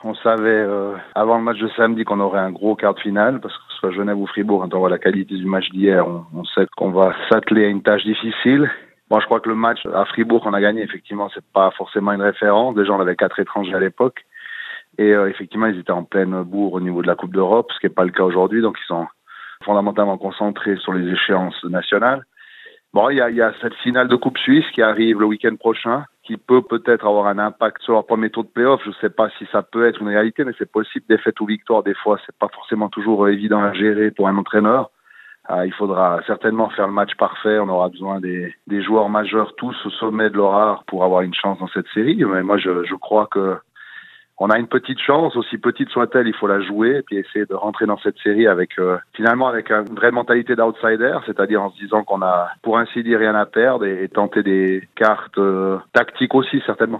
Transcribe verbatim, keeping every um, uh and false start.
On savait euh, avant le match de samedi qu'on aurait un gros quart de finale, parce que ce soit Genève ou Fribourg, quand on voit la qualité du match d'hier, on, on sait qu'on va s'atteler à une tâche difficile. Bon, je crois que le match à Fribourg qu'on a gagné, effectivement, c'est pas forcément une référence. Déjà, on avait quatre étrangers à l'époque. Et euh, effectivement, ils étaient en pleine bourre au niveau de la Coupe d'Europe, ce qui n'est pas le cas aujourd'hui. Donc, ils sont fondamentalement concentrés sur les échéances nationales. Bon, il y a, il y a cette finale de Coupe Suisse qui arrive le week-end prochain, qui peut peut-être avoir un impact sur leur premier tour de play-off. Je ne sais pas si ça peut être une réalité, mais c'est possible. Défaite ou victoire, des fois, c'est pas forcément toujours évident à gérer pour un entraîneur. Euh, il faudra certainement faire le match parfait. On aura besoin des, des joueurs majeurs tous au sommet de leur art pour avoir une chance dans cette série. Mais moi, je, je crois que on a une petite chance, aussi petite soit-elle, il faut la jouer et puis essayer de rentrer dans cette série avec euh, finalement avec une vraie mentalité d'outsider, c'est-à-dire en se disant qu'on a, pour ainsi dire, rien à perdre et, et tenter des cartes euh, tactiques aussi certainement.